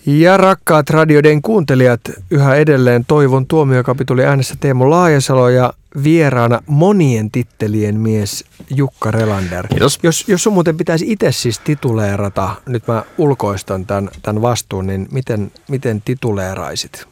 Ja rakkaat radioiden kuuntelijat, yhä edelleen Toivon tuomiokapituli äänessä Teemu Laajasalo ja vieraana monien tittelien mies Jukka Relander. Kiitos. Jos sun muuten pitäisi itse siis tituleerata, nyt mä ulkoistan tämän vastuun, niin miten tituleeraisit?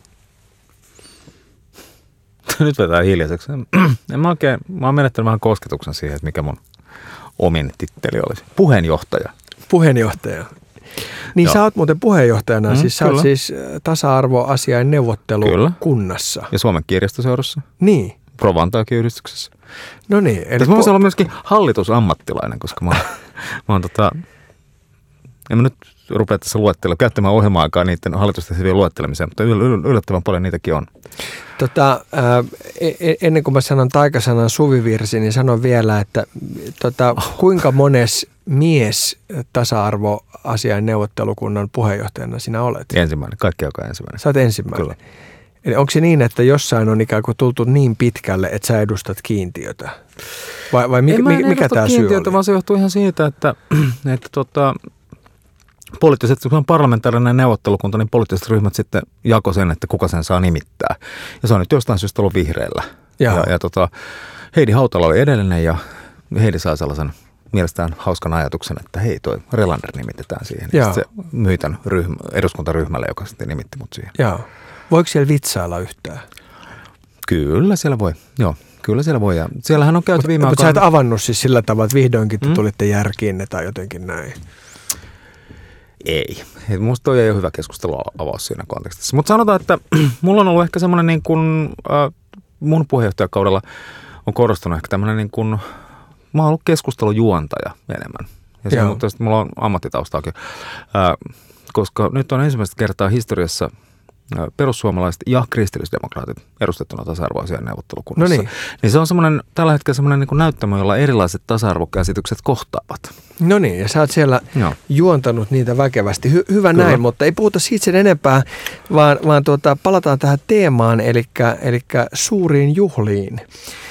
Nyt vetää hiljaiseksi. Mä oon menettänyt vähän kosketuksen siihen, että mikä mun omin titteli olisi. Puheenjohtaja. Niin joo. Sä oot muuten puheenjohtajana, siis sä oot siis tasa-arvoasiain neuvottelukunnassa. Ja Suomen kirjastoseurassa. Niin. Provantaakin yhdistyksessä. No niin. Eli mä voisin olla myöskin hallitusammattilainen, koska mä oon en mä nyt rupea tässä käyttämään ohjelma-aikaa niiden hallitustehtävien luettelemiseen, mutta yllättävän paljon niitäkin on. Ennen kuin mä sanon taikasanan suvivirsi, niin sanon vielä, että kuinka mones mies tasa-arvoasiain neuvottelukunnan puheenjohtajana sinä olet? Ensimmäinen, kaikki joka ensimmäinen. Sä oot ensimmäinen. Kyllä. Eli onko se niin, että jossain on ikään kuin tultu niin pitkälle, että sä edustat kiintiötä? Vai mikä tämä syy oli? Vaan se johtuu ihan siitä, että poliittiset, kun on parlamentaarinen neuvottelukunta, niin poliittiset ryhmät sitten jako sen, että kuka sen saa nimittää. Ja se on nyt jostain syystä ollut vihreällä. Ja Heidi Hautala oli edellinen ja Heidi saa sellaisen mielestään hauskan ajatuksen, että hei, toi Relander nimitetään siihen. Ja sitten se myi tämän eduskuntaryhmälle, joka sitten nimitti mut siihen. Joo. Voiko siellä vitsailla yhtään? Kyllä siellä voi, joo. Kyllä siellä voi. Ja siellähän on käyty viime aikoina. Mutta sä et avannut siis sillä tavalla, että vihdoinkin te tulitte järkiinne tai jotenkin näin. Ei. Minusta toi ei ole hyvä keskusteluavaus siinä kontekstissa. Mutta sanotaan, että mulla on ollut ehkä semmoinen niin kuin, mun puheenjohtajakaudella on korostunut ehkä tämmöinen niin kuin, mä oon ollut keskustelujuontaja enemmän. Ja se on, mulla on ammattitaustaakin, koska nyt on ensimmäistä kertaa historiassa perussuomalaiset ja kristillisdemokraatit edustettuna tasa-arvoasiain neuvottelukunnassa. No niin se on tällä hetkellä semmoinen niin kuin näyttämö, jolla erilaiset tasa-arvokäsitykset kohtaavat. No niin, ja sä oot siellä juontanut niitä väkevästi. Hyvä Kyllä. Näin, mutta ei puhuta siitä sen enempää, vaan palataan tähän teemaan, eli suuriin juhliin.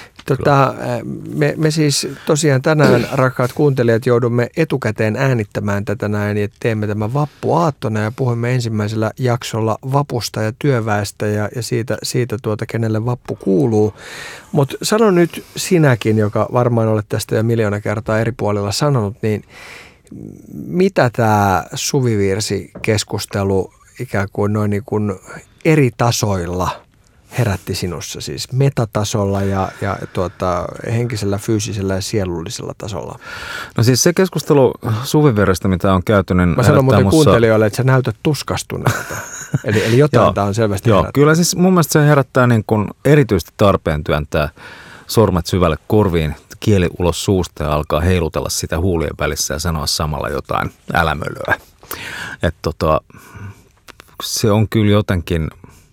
Me siis tosiaan tänään, rakkaat kuuntelijat, joudumme etukäteen äänittämään tätä näin ja teemme tämän vappuaattona ja puhumme ensimmäisellä jaksolla vapusta ja työväestä ja siitä kenelle vappu kuuluu. Mutta sano nyt sinäkin, joka varmaan olet tästä jo miljoona kertaa eri puolilla sanonut, niin mitä tämä suvivirsikeskustelu ikään kuin noin niin kuin eri tasoilla herätti sinussa, siis metatasolla ja henkisellä, fyysisellä ja sielullisella tasolla? No siis se keskustelu suvivirrestä, mitä on käyty, niin mä sanon muuten kuuntelijoille, että sä näytät tuskastuneelta. eli jotain tämä on selvästi herättänyt. Kyllä siis mun mielestä se herättää niin kuin erityisesti tarpeen työntää sormet syvälle korviin, kieli ulos suusta ja alkaa heilutella sitä huulien välissä ja sanoa samalla jotain älämölöä. Että se on kyllä jotenkin.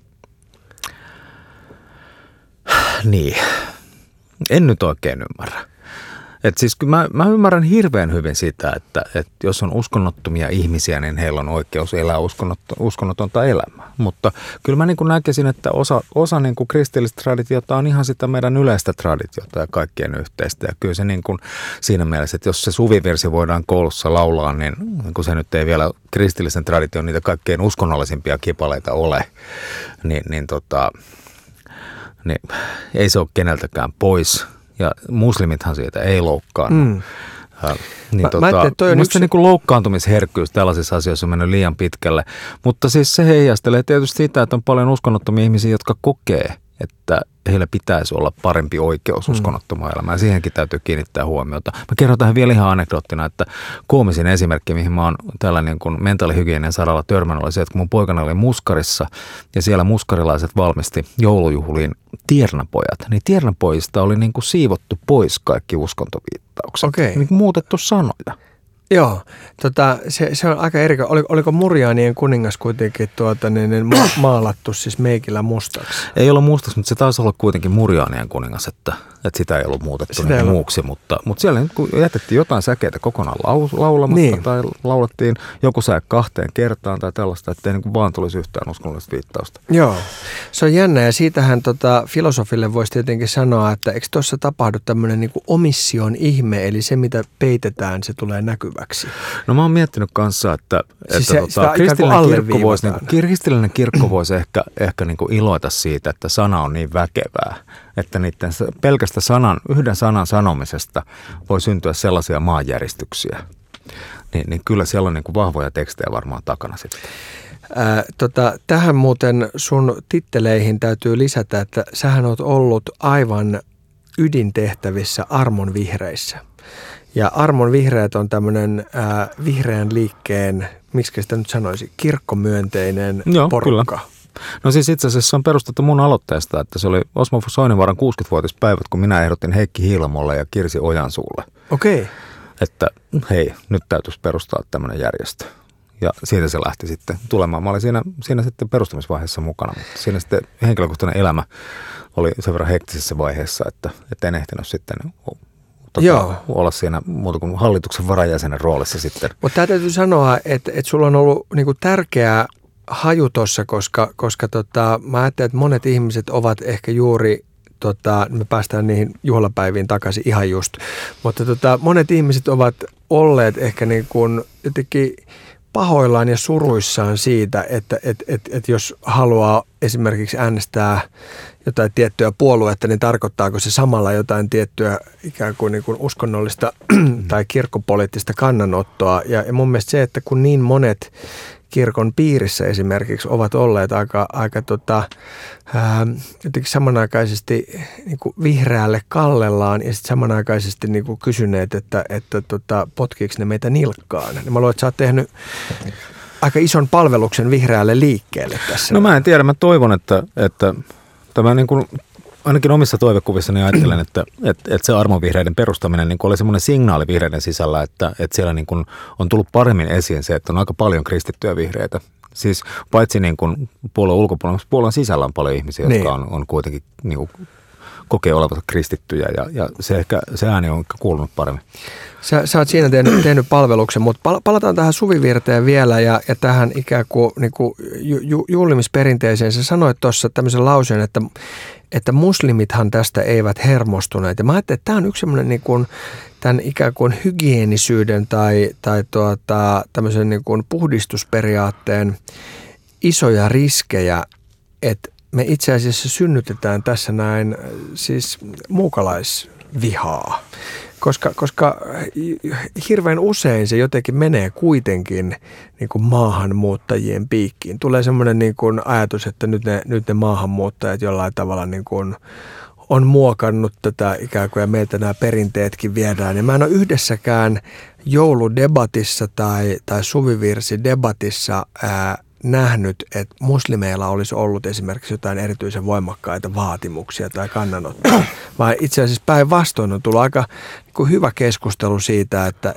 Niin, en nyt oikein ymmärrä. Et siis mä ymmärrän hirveän hyvin sitä, että jos on uskonnottomia ihmisiä, niin heillä on oikeus elää uskonnotonta elämää. Mutta kyllä mä niin kuin näkisin, että osa niin kuin kristillistä traditiota on ihan sitä meidän yleistä traditiota ja kaikkien yhteistä. Ja kyllä se niin kuin siinä mielessä, että jos se suvivirsi voidaan koulussa laulaa, niin kun se nyt ei vielä kristillisen tradition niitä kaikkein uskonnollisimpia kipaleita ole, niin ei se ole keneltäkään pois. Ja muslimithan siitä ei loukkaannu. Minusta niin kuin loukkaantumisherkkyys tällaisissa asioissa on mennyt liian pitkälle. Mutta siis se heijastelee tietysti sitä, että on paljon uskonnottomia ihmisiä, jotka kokee, että heillä pitäisi olla parempi oikeus uskonnottomaan elämään. Siihenkin täytyy kiinnittää huomiota. Mä kerron tähän vielä ihan anekdoottina, että koomisin esimerkki, mihin mä oon tällä niin kuin mentaalihygienian saralla törmännyt, oli se, että kun mun poikana oli Muskarissa ja siellä muskarilaiset valmisti joulujuhliin tiernapojat, niin tiernapojista oli niin kuin siivottu pois kaikki uskontoviittaukset. Okay. Niin kuin muutettu sanoja. Joo, se on aika eri. Oliko Murjaanien kuningas kuitenkin maalattu siis meikillä mustaksi? Ei ollut mustaksi, mutta se taisi olla kuitenkin Murjaanien kuningas, että sitä ei ollut muutettu niin muuksi. Mutta siellä kun jätettiin jotain säkeitä kokonaan laulamatta tai laulettiin joku säe 2 kertaan tai tällaista, ettei niin kuin vaan tulisi yhtään uskonnollista viittausta. Joo, se on jännä ja siitähän filosofille voisi tietenkin sanoa, että eikö tuossa tapahdu tämmöinen niin kuin omission ihme, eli se mitä peitetään, se tulee näkyväksi. näkyväksi. No mä oon miettinyt kanssa, että kristillinen kirkko voisi ehkä niin kuin iloita siitä, että sana on niin väkevää, että niiden pelkästä yhden sanan sanomisesta voi syntyä sellaisia maanjäristyksiä. Niin kyllä siellä on niin kuin vahvoja tekstejä varmaan takana sitten. Tähän muuten sun titteleihin täytyy lisätä, että sähän oot ollut aivan ydintehtävissä Armon vihreissä. Ja Armon vihreät on tämmöinen vihreän liikkeen, miksi sitä nyt sanoisi, kirkkomyönteinen porukka. Kyllä. No siis itse asiassa se on perustettu mun aloitteesta, että se oli Osmo Soininvaaran 60-vuotispäivät, kun minä ehdotin Heikki Hiilamolle ja Kirsi Ojansuulle. Okei. Että hei, nyt täytyisi perustaa tämmöinen järjestö. Ja siitä se lähti sitten tulemaan. Mä olin siinä sitten perustamisvaiheessa mukana, mutta siinä sitten henkilökohtainen elämä oli sen verran hektisessä vaiheessa, että en ehtinyt sitten olla siinä muuta kuin hallituksen varajäsenen roolissa sitten. Mutta tämä täytyy sanoa, että sulla on ollut niinku tärkeä haju tuossa, koska mä ajattelen, että monet ihmiset ovat ehkä juuri, me päästään niihin juhlapäiviin takaisin ihan just, mutta monet ihmiset ovat olleet ehkä niin kuin jotenkin pahoillaan ja suruissaan siitä, että jos haluaa esimerkiksi äänestää jotain tiettyä puoluetta, niin tarkoittaako se samalla jotain tiettyä ikään kuin, uskonnollista tai kirkkopoliittista kannanottoa. Ja mun mielestä se, että kun niin monet kirkon piirissä esimerkiksi ovat olleet aika jotenkin samanaikaisesti niin kuin vihreälle kallellaan ja sitten samanaikaisesti niin kuin kysyneet, että potkiiko ne meitä nilkkaan. Ja mä luulen, että sä oot tehnyt aika ison palveluksen vihreälle liikkeelle tässä. No mä en tiedä, mä toivon, että tämä niin kuin ainakin omissa toivekuvissani ajattelen, että se armovihreiden perustaminen niin oli semmoinen signaali vihreiden sisällä, että siellä niin kuin on tullut paremmin esiin se, että on aika paljon kristittyjä vihreitä. Siis paitsi niin kuin puolueen ulkopuolella, mutta puolueen sisällä on paljon ihmisiä, jotka on kuitenkin niin kuin kokee olevansa kristittyjä ja se ääni on kuulunut paremmin. Sä oot siinä tehnyt palveluksen, mutta palataan tähän Suvivirteen vielä ja tähän ikään kuin, juhlimisperinteeseen. Sä sanoit tuossa tämmöisen lauseen, että muslimithan tästä eivät hermostuneet. Ja mä ajattelin, että tämä on yksi semmoinen niin kuin tämän ikään kuin hygienisyyden tai tämmöisen niin kuin puhdistusperiaatteen isoja riskejä, että me itse asiassa synnytetään tässä näin siis muukalaisvihaa, koska hirveän usein se jotenkin menee kuitenkin niin kuin maahanmuuttajien piikkiin. Tulee semmoinen niin kuin ajatus, että nyt ne maahanmuuttajat jollain tavalla niin kuin on muokannut tätä ikään kuin ja meiltä nämä perinteetkin viedään. Ja mä en ole yhdessäkään jouludebatissa tai suvivirsidebatissa nähnyt, että muslimeilla olisi ollut esimerkiksi jotain erityisen voimakkaita vaatimuksia tai kannanottoja, vaan itse asiassa päinvastoin on tullut aika hyvä keskustelu siitä, että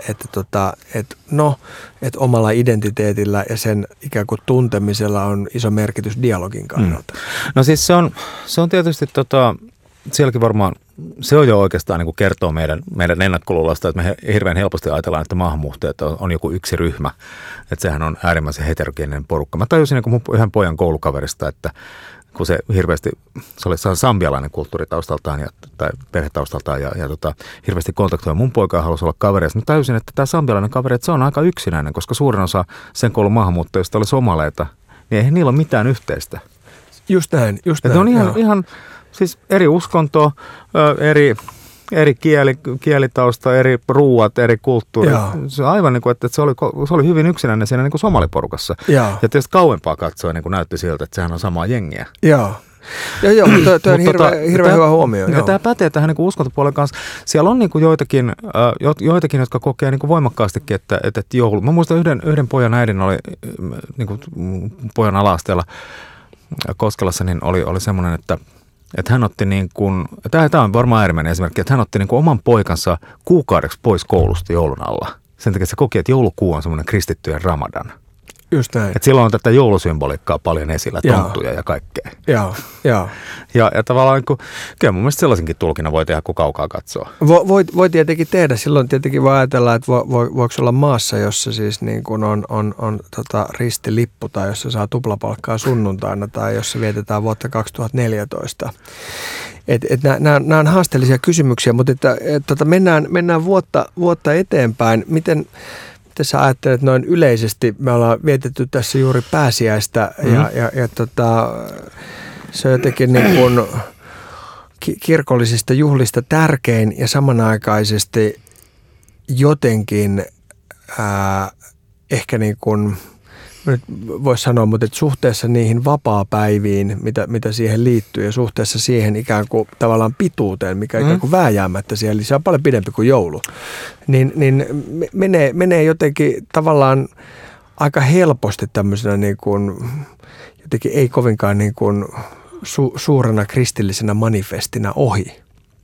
omalla identiteetillä ja sen ikään kuin tuntemisella on iso merkitys dialogin kannalta. No siis se on tietysti sielläkin varmaan, se on jo oikeastaan niin kuin kertoo meidän ennakkoluulosta, että me hirveän helposti ajatellaan, että maahanmuuttajat on joku yksi ryhmä. Että sehän on äärimmäisen heterogeeninen porukka. Mä tajusin niin kuin mun yhden pojan koulukaverista, että kun se hirveästi, se oli sambialainen kulttuuritaustaltaan tai perhetaustaltaan ja hirveästi kontaktoi mun poikaa halusi olla kavereissa. Mä tajusin, että tämä sambialainen kaveri, että se on aika yksinäinen, koska suurin osa sen koulun maahanmuuttajista oli somaleita, niin eihän niillä ole mitään yhteistä. Just näin. Että on ihan siis eri uskontoa, eri kielitausta, eri ruuat, eri kulttuuri. Se on aivan niin kuin, että se oli hyvin yksinäinen siinä niin kuin somaliporukassa. Ja tietysti kauempaa katsoen niin kuin näytti siltä, että sehän on samaa jengiä. Joo, tuo on hirveän hyvä huomio. Ja tämä pätee tähän niin kuin uskontopuolen kanssa. Siellä on niin kuin joitakin, jotka kokee niin kuin voimakkaastikin, että joulu. Mä muistan yhden pojan äidin oli, niin kuin pojan ala-asteella Koskelassa, niin oli semmoinen, että hän otti niin kuin, tämä on varmaan äärimmäinen esimerkki, että hän otti niin kuin oman poikansa kuukaudeksi pois koulusta joulun alla. Sen takia se koki, että joulukuu on semmoinen kristittyjen Ramadan. Just näin. Että silloin on tätä joulusymboliikkaa paljon esillä, tonttuja ja kaikkea. Joo. Ja tavallaan, kyllä mun mielestä sellaisenkin tulkinnan voi tehdä, kun kaukaa katsoo. Voi tietenkin tehdä. Silloin tietenkin voi ajatella, että voiko olla maassa, jossa siis niin kuin on ristilippu tai jossa saa tuplapalkkaa sunnuntaina tai jossa vietetään vuotta 2014. Nämä on haasteellisia kysymyksiä, mutta mennään vuotta eteenpäin. miten sä ajattelet noin yleisesti? Me ollaan vietetty tässä juuri pääsiäistä ja se on jotenkin niin kuin kirkollisista juhlista tärkein ja samanaikaisesti jotenkin ehkä niin kuin, nyt voisi sanoa, mutta että suhteessa niihin vapaapäiviin, mitä siihen liittyy ja suhteessa siihen ikään kuin tavallaan pituuteen, mikä ikään kuin vääjäämättä siellä, eli se on paljon pidempi kuin joulu, niin menee jotenkin tavallaan aika helposti tämmöisenä niin kuin, jotenkin ei kovinkaan niin kuin suurena kristillisenä manifestina ohi.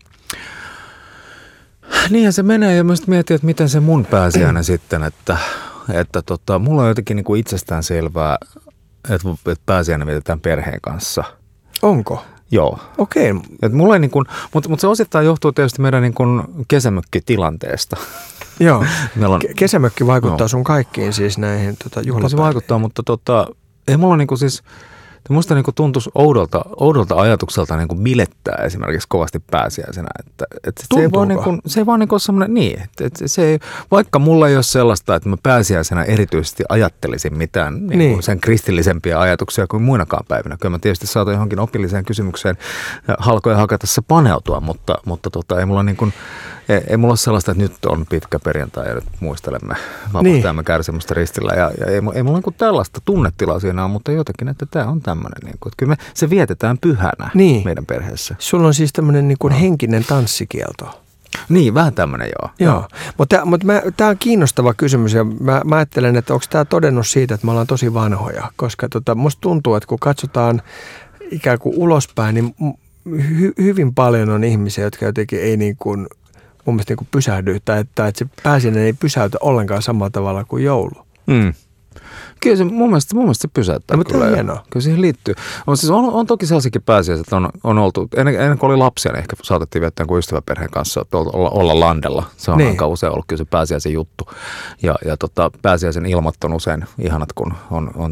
Niinhän se menee ja myös mietin, että miten se mun pääsiäinen sitten, että mulla on jotenkin niin kuin itsestään selvää, että pääsiäinen vietetään perheen kanssa. Onko? Joo. Okei. Mulla ei niin kuin, mutta se osittain johtuu tietysti meidän niin kuin kesämökkitilanteesta. Joo. Kesämökki vaikuttaa sun kaikkiin siis näihin juhlapäiviin. Se vaikuttaa, mutta ei mulla niin kuin siis... Musta niin kuin tuntuisi oudolta ajatukselta niin kuin bilettää esimerkiksi kovasti pääsiäisenä. Että se ei vaan niin kuin semmoinen, niin, että se ei, vaikka mulla ei ole sellaista, että mä pääsiäisenä erityisesti ajattelisin mitään niin kuin sen kristillisempiä ajatuksia kuin muinakaan päivinä. Kyllä mä tietysti saatan johonkin opilliseen kysymykseen halkoja hakatessa paneutua, mutta ei mulla niin kuin, ei mulla ole sellaista, että nyt on pitkä perjantai ja nyt muistelemme vapahtajamme kärsimystä ristillä. Ja ei mulla niin tällaista tunnetilaa siinä on, mutta jotenkin, että tämä on tämmöinen. Niin kuin, että kyllä se vietetään pyhänä meidän perheessä. Sulla on siis tämmöinen niin kuin henkinen tanssikielto. Niin, vähän tämmöinen joo. Mutta tämä on kiinnostava kysymys ja mä ajattelen, että onko tämä todennut siitä, että me ollaan tosi vanhoja. Koska musta tuntuu, että kun katsotaan ikään kuin ulospäin, niin hyvin paljon on ihmisiä, jotka jotenkin ei niin kuin mun mielestä niin kuin pysähdy, tai että se pääsiäinen ei pysäytä ollenkaan samalla tavalla kuin joulu. Kyllä se mun mielestä se pysäyttää. Mutta hienoa. Kyllä siihen liittyy. On toki sellaisikin pääsiäiset, että on oltu, ennen kuin oli lapsia, niin ehkä saatettiin viettää kuin ystäväperheen kanssa, että olla landella. Se on aika usein ollut kyllä se pääsiäisen juttu. Ja pääsiäisen ilmat on usein ihanat, kun on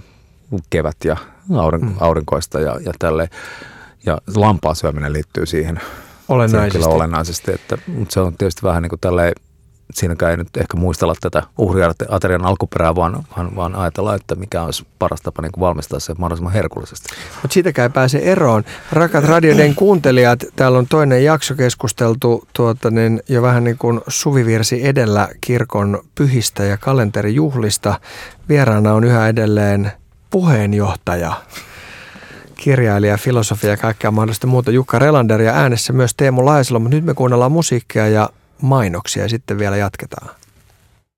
kevät ja aurinkoista ja tälleen. Ja lampaan syöminen liittyy siihen. Olennaisesti. Mutta se on tietysti vähän niin kuin tälleen, siinäkään ei nyt ehkä muistella tätä uhriaterian alkuperää, vaan ajatella, että mikä olisi paras tapa niin kuin valmistaa se mahdollisimman herkullisesti. Mutta siitäkään ei pääse eroon. Rakat radioiden kuuntelijat, täällä on toinen jakso keskusteltu jo vähän niin kuin suvivirsi edellä kirkon pyhistä ja kalenterijuhlista. Vieraana on yhä edelleen puheenjohtaja, kirjailija, filosofia ja kaikkea mahdollista muuta Jukka Relander ja äänessä myös Teemu Laisalo, mutta nyt me kuunnellaan musiikkia ja mainoksia ja sitten vielä jatketaan.